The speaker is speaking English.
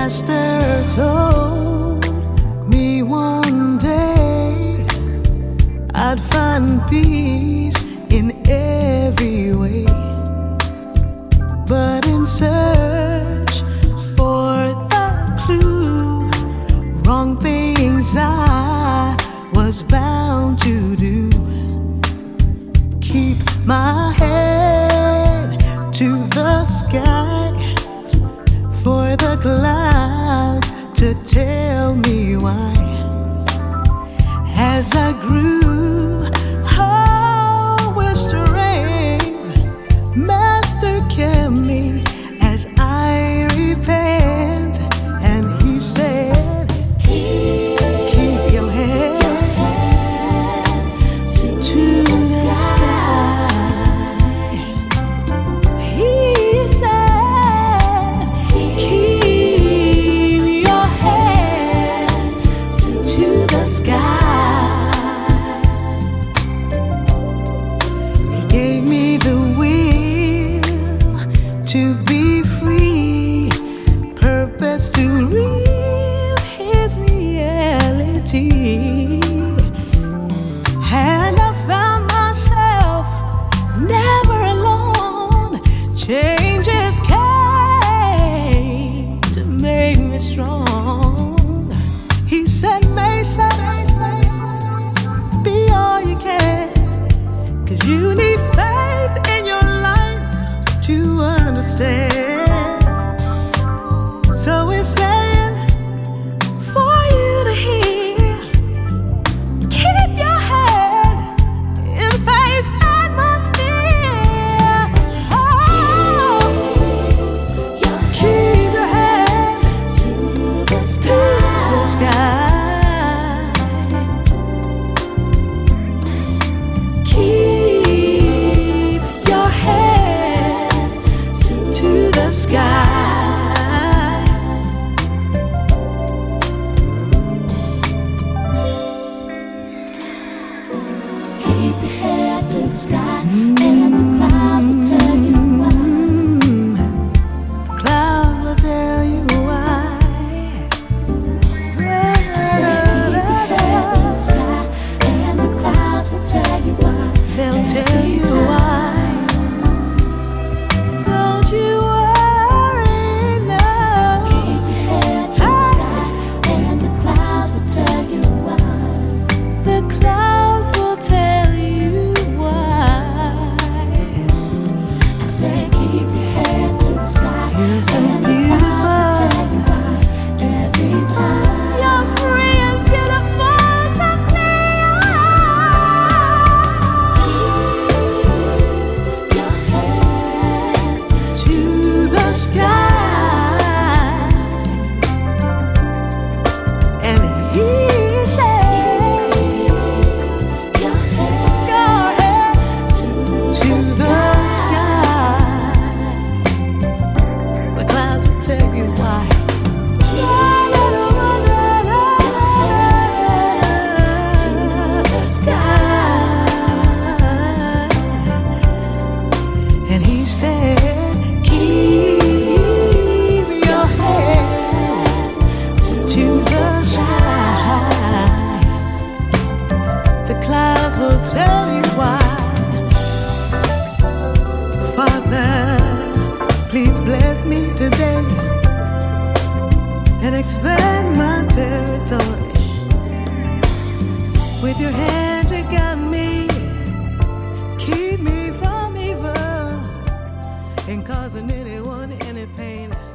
Master told me one day I'd find peace in every way, but in search for the clue, wrong things I was bound to do. Keep my head to the sky for the clouds to tell me why. As I grew strength, Master kept me as I repent, and he said, keep your head to the sky. He said, keep your head to the sky. Gave me the will to be free, purpose to live his reality. And I found myself never alone. Changes came to make me strong. He said, Mason, be all you can, 'cause you need faith in your life to understand. So it's saying for you to hear, keep your head in faith's atmosphere. Oh, keep your head to the sky. Keep your head to the sky. Keep your head to the sky, and the clouds will tell you why. Clouds will tell you why. I say keep your head to the sky, and the clouds will tell you why. They'll tell you why. Don't you worry now. Keep your head to the sky, and the clouds will tell you why. The clouds will tell you why. I say keep your head to the sky, You're so and the clouds will tell you why. Every time You're free and beautiful to me. keep your head To the sky. And he said, your head go ahead to to the sky. The clouds will tell you why. to the sky. And he said, keep your head to the sky. The clouds will tell you why. Father, please bless me today and expand my territory. With your hand to guide me, keep me from evil and causing anyone any pain.